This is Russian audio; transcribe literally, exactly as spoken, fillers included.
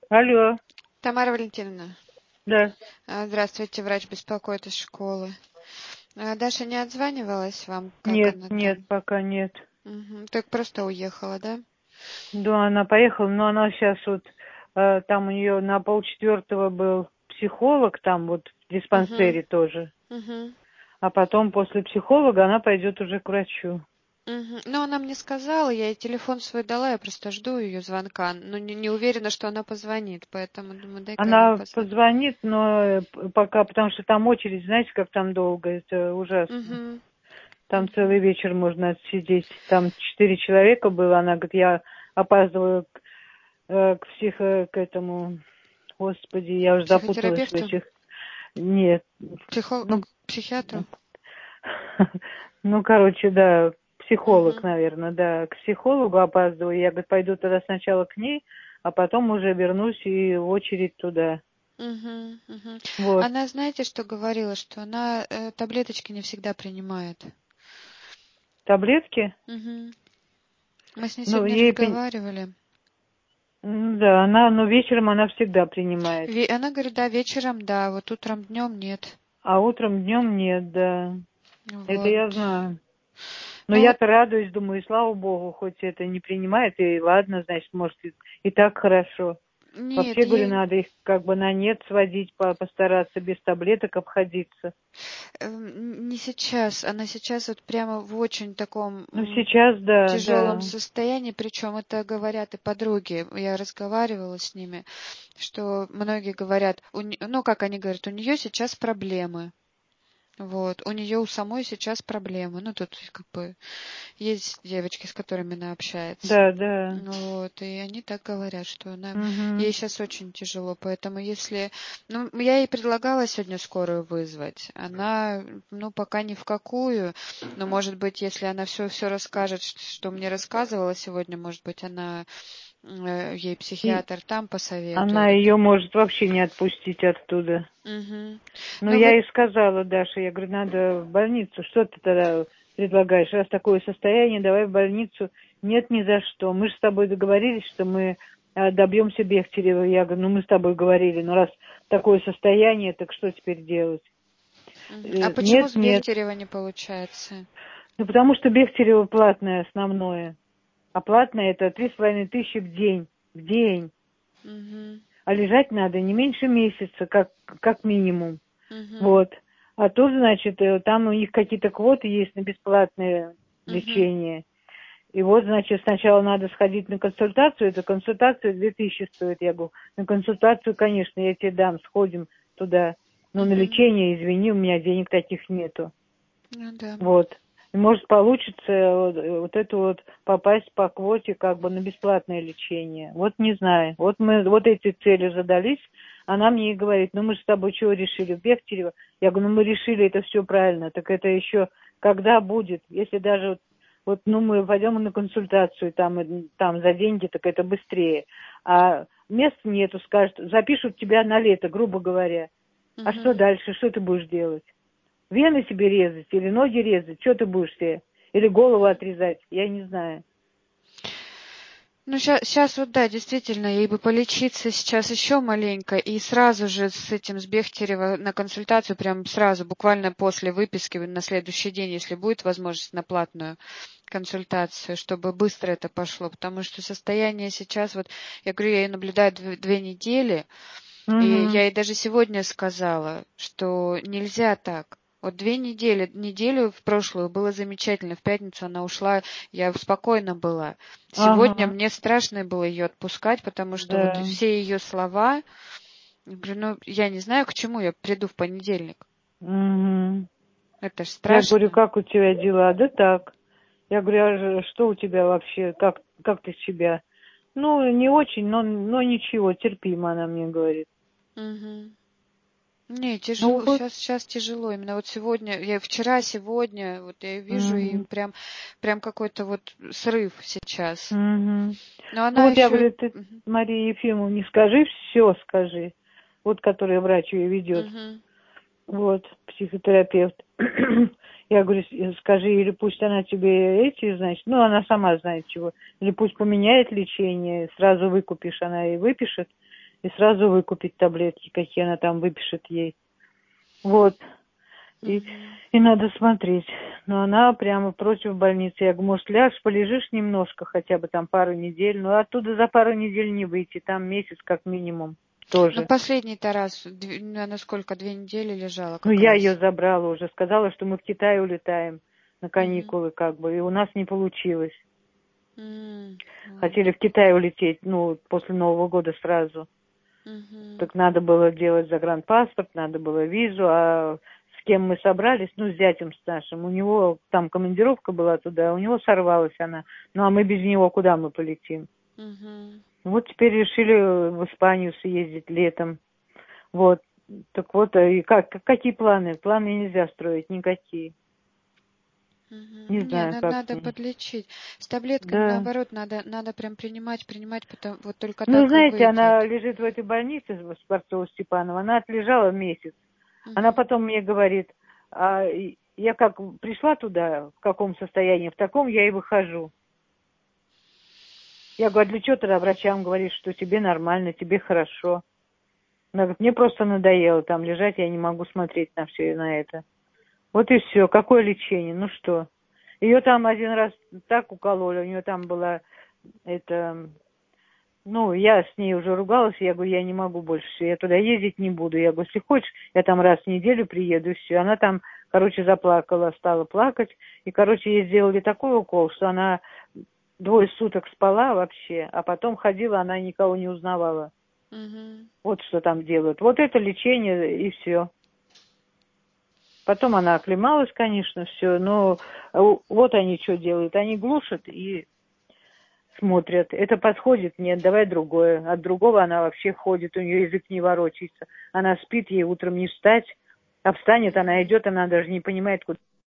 Алло, Тамара Валентиновна, да. а, здравствуйте, врач беспокоит из школы. А, Даша не отзванивалась вам, как Нет, она нет, там? пока нет. Мгм. Так просто уехала, да? Да, она поехала, но она сейчас вот, э, там у нее на полчетвертого был психолог, там вот в Угу. диспансере тоже. Угу. А потом после психолога она пойдет уже к врачу. Угу. Ну, она мне сказала, я ей телефон свой дала, я просто жду ее звонка, но не, не уверена, что она позвонит, поэтому думаю, дай-ка я вам Она позвоню. позвонит, но э, п- пока, потому что там очередь, знаете, как там долго, это ужасно. Угу. Там Угу. целый вечер можно отсидеть. Там четыре человека было, она говорит, я опаздываю к, э, к психо, к этому, господи, я уже запуталась в Психотерапевту? этих. Нет. Психо... Ну, к психиатру? ну, короче, да, психолог, Угу. наверное, да. К психологу опаздываю. Я, говорит, пойду тогда сначала к ней, а потом уже вернусь и в очередь туда. Угу. Угу. Вот. Она, знаете, что говорила, что она э, таблеточки не всегда принимает. Таблетки? Угу. Мы с ней Ну, сегодня ей, пен- разговаривали. м, да, она, но вечером она всегда принимает. Ве- Она говорит, да, вечером, да, вот утром, днем нет. А утром, днем нет, да. Это Вот. я знаю. Но Ну вот, я-то радуюсь, думаю, слава богу, хоть это не принимает, и ладно, значит, может, и, и так хорошо. нет, Вообще, говорю, ей надо их как бы на нет сводить, по- постараться без таблеток обходиться. эм, не сейчас, она сейчас вот прямо в очень таком Ну, сейчас, да, тяжелом да. состоянии, причем это говорят и подруги. Я разговаривала с ними, что многие говорят, у не- ну как они говорят, у нее сейчас проблемы. Вот, у нее у самой сейчас проблемы. Ну, тут как бы есть девочки, с которыми она общается. Да, да. Вот, и они так говорят, что она, ей Угу. сейчас очень тяжело, поэтому если, ну, я ей предлагала сегодня скорую вызвать, она, ну, пока ни в какую, но, может быть, если она все, все расскажет, ш- что мне рассказывала сегодня, может быть, она, э, ей И психиатр там она посоветует. ее может вообще не отпустить оттуда. Угу. Ну, Ну, я вы, ей сказала, Даша, я говорю, надо в больницу. Что ты тогда предлагаешь? Раз такое состояние, давай в больницу. Нет, ни за что. Мы же с тобой договорились, что мы э, добьемся Бехтерева. Я говорю, ну мы с тобой говорили, но раз такое состояние, так что теперь делать? мгм. А Э, почему Нет, с нет. Бехтерева не получается? Ну, потому что Бехтерева платное основное. А платное это три с половиной тысячи в день. В день. Угу. А лежать надо не меньше месяца, как, как минимум. Угу. Вот. А тут, значит, э, там у них какие-то квоты есть на бесплатное Угу. лечение. И вот, значит, сначала надо сходить на консультацию. Эта консультация две тысячи стоит. Я говорю, на консультацию, конечно, я тебе дам, сходим туда. Но на Угу. лечение, извини, у меня денег таких нету. Ну да. Вот. И может получится вот, вот это вот попасть по квоте как бы на бесплатное лечение. Вот не знаю. Вот мы вот эти цели задались. Она мне и говорит, ну мы же с тобой чего решили? В Бехтерево? Я говорю, ну мы решили, это все правильно. Так это еще когда будет? Если даже вот, вот ну мы пойдем на консультацию там, и там за деньги, так это быстрее. А места нету, скажут, запишут тебя на лето, грубо говоря. А Угу. что дальше? Что ты будешь делать? Вены себе резать или ноги резать? Что ты будешь себе? Или голову отрезать? Я не знаю. Ну, сейчас вот, да, действительно, ей бы полечиться сейчас еще маленько, и сразу же с этим, с Бехтерева на консультацию, прям сразу, буквально после выписки, на следующий день, если будет возможность на платную консультацию, чтобы быстро это пошло, потому что состояние сейчас, вот, я говорю, я ее наблюдаю две, две недели, и Угу. я ей даже сегодня сказала, что нельзя так. Вот две недели, неделю в прошлую было замечательно. В пятницу она ушла, я спокойно была. Сегодня Ага. мне страшно было ее отпускать, потому что вот Да. все ее слова, я говорю, ну я не знаю, к чему я приду в понедельник. Угу. Это ж Я говорю, страшно. как у тебя дела? Да так. Я говорю, а же- что у тебя вообще? Как, как ты себя? Ну, не очень, но, но ничего, терпимо, она мне говорит. Угу. Не, Ну тяжело, вот. сейчас, сейчас тяжело. Именно вот сегодня, я вчера, сегодня, вот я вижу, и Угу. прям, прям какой-то вот срыв сейчас. Угу. Но Ну она вот я еще... говорю, ты Марии Ефимовне скажи, все скажи. Вот, которая врач ее ведет. Угу. Вот, психотерапевт. Я говорю, с- скажи, или пусть она тебе эти, значит, ну, она сама знает чего, или пусть поменяет лечение, сразу выкупишь, она и выпишет, и сразу выкупить таблетки, какие она там выпишет ей. Вот. И, mm-hmm. и надо смотреть. Но она прямо против больницы. Я говорю, может, ляжь, полежишь немножко, хотя бы там пару недель. Но оттуда за пару недель не выйти. Там месяц как минимум тоже. Ну, последний-то раз, она сколько, две недели лежала? Как ну, раз. я ее забрала уже. Сказала, что мы в Китай улетаем на каникулы, mm-hmm. как бы. И у нас не получилось. Mm-hmm. Хотели в Китай улететь, ну, после Нового года сразу. Mm-hmm. Так надо было делать загранпаспорт, надо было визу, а с кем мы собрались, ну, с зятем с нашим, у него там командировка была туда, у него сорвалась она. Ну, а мы без него куда мы полетим? Mm-hmm. Вот теперь решили в Испанию съездить летом. Вот. Так вот, и как, какие планы? Планы нельзя строить, никакие. Угу. Не знаю, Нет, как надо мне. Подлечить. С таблетками, да. наоборот, надо, надо прям принимать, принимать, потому вот только ну, так знаете, и выйдет. Она лежит в этой больнице, в Скворцово-Степаново, она отлежала месяц. Угу. Она потом мне говорит, а я как пришла туда, в каком состоянии, в таком я и выхожу. Я говорю, для чего тогда врачам говоришь, что тебе нормально, тебе хорошо? Она говорит, мне просто надоело там лежать, я не могу смотреть на все на это. Вот и все. Какое лечение? Ну что? Ее там один раз так укололи, у нее там была, это, ну, я с ней уже ругалась, я говорю, я не могу больше, я туда ездить не буду. Я говорю, если хочешь, я там раз в неделю приеду, и все. Она там, короче, заплакала, стала плакать, и, короче, ей сделали такой укол, что она двое суток спала вообще, а потом ходила, она никого не узнавала. Угу. Вот что там делают. Вот это лечение, и все. Потом она оклемалась, конечно, все, но вот они что делают. Они глушат и смотрят. Это подходит? Нет, давай другое. От другого она вообще ходит, у нее язык не ворочается. Она спит, ей утром не встать. А встанет, она идет, она даже не понимает, куда